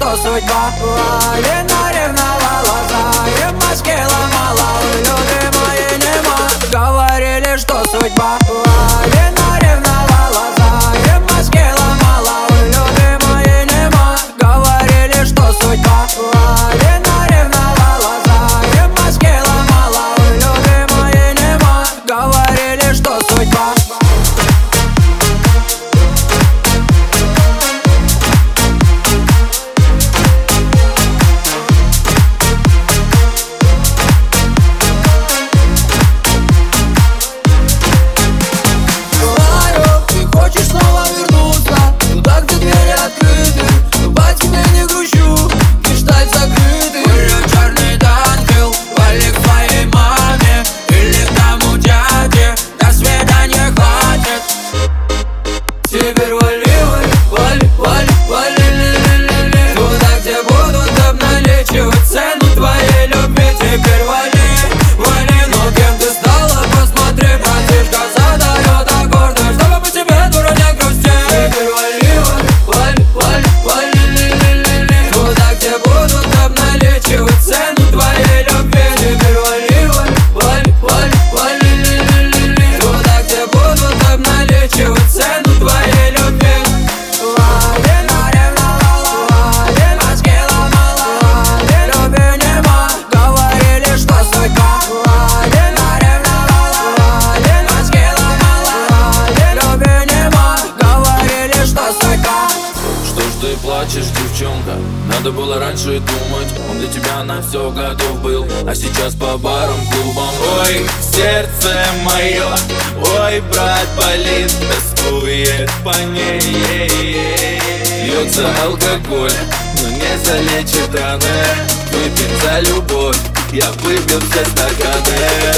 что судьба. Лена ревновала, за маски ломала, любимой нема. Говорили, что судьба. Лена ревновала, за маски ломала, любимой нема. Говорили, что судьба. Лена ревновала, за маски ломала, любимой нема. Говорили, что судьба. Теперь вали, вали, вали, вали, ли-ли-ли-ли, туда, где будут обналичивать цену твоей любви. Теперь вали, вали, но кем ты стала, посмотри, братишка задает аккорды, чтобы по тебе, дура, не грустить. Теперь вали, вали, вали, вали, ли-ли-ли-ли, туда, где будут обналичивать цену твоей любви. Теперь вали, вали, вали, вали, ли-ли-ли-ли, туда, где будут обналичивать цену твоей любви. Лена ревновала, маски ломала, любви нема. Говорили, что судьба. Лена ревновала, маски ломала, любви нема. Говорили, что судьба. Что ж ты плачешь, девчонка? Надо было раньше думать, он для тебя на все готов был, а сейчас по барам, клубам. Ой, сердце мое, ой, брат, болит, тоскует по ней. Льется алкоголь, но не залечит раны. Выпьем за любовь, я выпил все стаканы.